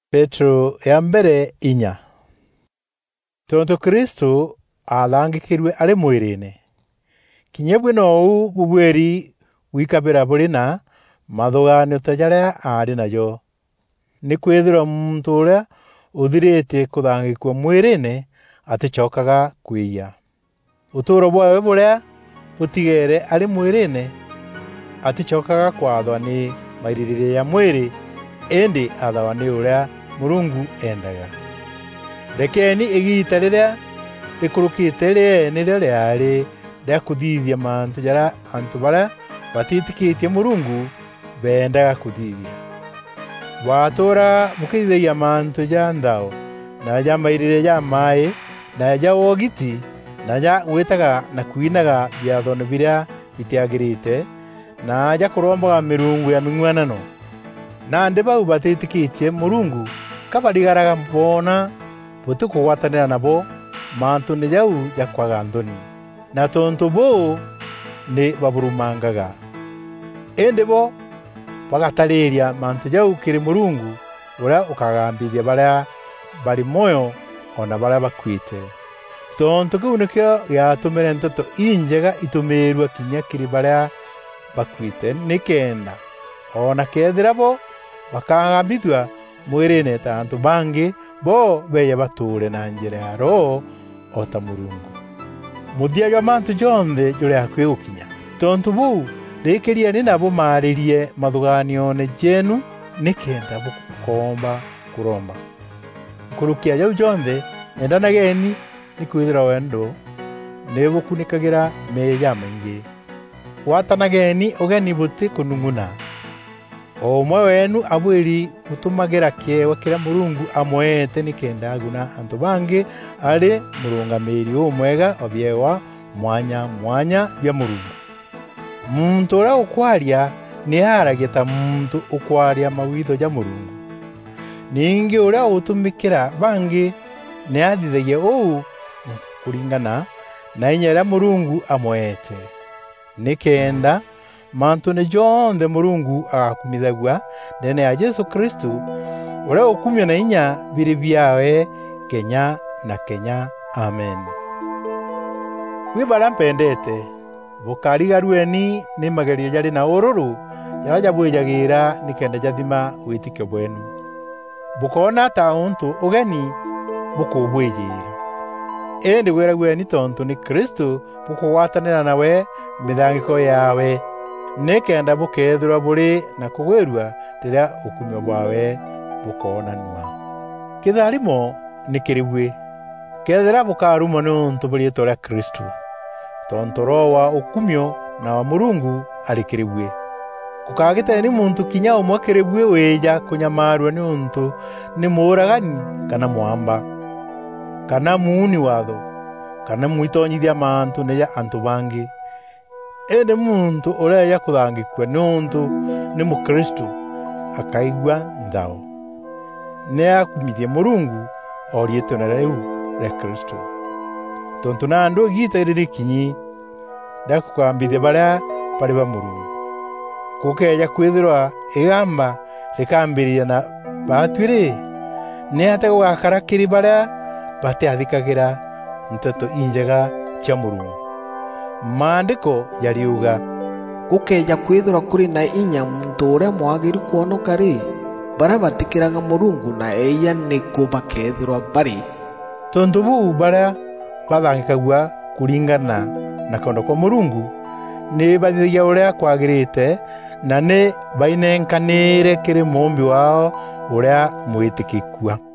Petro ya mbere inya. Tonto Kristo athangikirwe ari mwirine. Kinyebwe no bubweri wikabira burina mathugano tajaria ari nayo. Ni kwithira muntu uria uthirite kuthangikwa mwirine aticokaga kwiya. Uturo bwawe buria butigere ari mwirine aticokaga kwathwa ni mairirire ya mwiri endi athawa ni uria Murungu endaga. Rekeni igita riria rikurukite riene riari rya kuthithia mantu jara antu baria batitikitie Murungu bendaga kuthithia. Watura mukithia mantu ja ndao na ja mairire ja mai na ja wogiti na ja wetaga na kuinaga biathono biria bitiagirite na ja kurombaga mirungu ya ming'wanano. Na ndeba ubatitikitie Murungu kabarigaraga mbona butuko watanira nabo mantu ni jau jakwaga nthoni na tonto bo ni baburumangaga endebo bagatariria mantu jau kiri Murungu uria ukagambithia baria bari moyo ona baria bakwite. Tonto kunikyo yatumire ntoto injega itumirwa kinya kiri baria bakwite nikenda ona kethira bo bakagambithwa mwirine ta antu bangi bo beye bature na njira ya roho ota Murungu. Muthia jwa mantu jonthe juria kwigukinya. Tontu bu rikiria ni nabo maririe mathuganione jenu nikenda bukomba kuromba. Kurukia jau jonthe endanageni ni kwithira wendo ne bukunikagira meya maingi. Watanageni ugeni buti kununguna. O mwe wenu abwiri utumagira kiewa kira Murungu amwete nikenda aguna antu bangi ari murungamiri umwega obyewa mwanya bya Murungu. Muntu ura ukwaria ni harageta muntu ukwaria mawitho ja Murungu. Ningi ura utumikira bangi ni athithagie ou kuringana na inyera Murungu amwete. Nikenda mantu ne jonthe Murungu agakumithagua ndene ya Yesu Kristo uria ukumya na inya biri biawe kenya na kenya. Amen. Wibara mpendete bukarigarueni ni magerio jari na ururu jaraja bwijagira nikenda jathima witikyo bwenu. Bukona ta untu ugeni bukubwijira endi weragueni tontu ni Kristo bukuwatanira nawe mithangiko yawe nikenda bukethura buri na kugwerua riria ukumyo bwawe bukonanwa. Kitharimo nikiribwe kethira bukarumo ni untu buri tora Kristo tontu roho wa ukumyo na wa Murungu arikiribwe. Kukagita ni muntu kinya umwe kiribwe weja kunyamarwa ni untu ni muragani kana mwamba kana muuni watho kana muitonyithia mantu neja antu bangi. Ende muntu uria yakuthangikwa ni untu ni Mukristo akaigwa nthao ne akumithie Murungu oriete na riu re Kristo. Tontu na andu gita riri kinyi ndakukambithia baria bari ba Murungu kukeja kwithirwa igamba rikambiria na batwire ne ate gwakara kiri baria batiathikagira nteto injega cia Murungu. Maandiko yariuga gukeja kwithura kuri na inya muntu uria mwagiru kuonoka ri baria batikiraga Murungu na eya niku bakethirwa bari. Tontu bu baria bathangikagua kuringana na kondo kwa Murungu ni bathithagia uria kwagirite na ni bainenkanire kiri mumbi wao uria mwitikikua.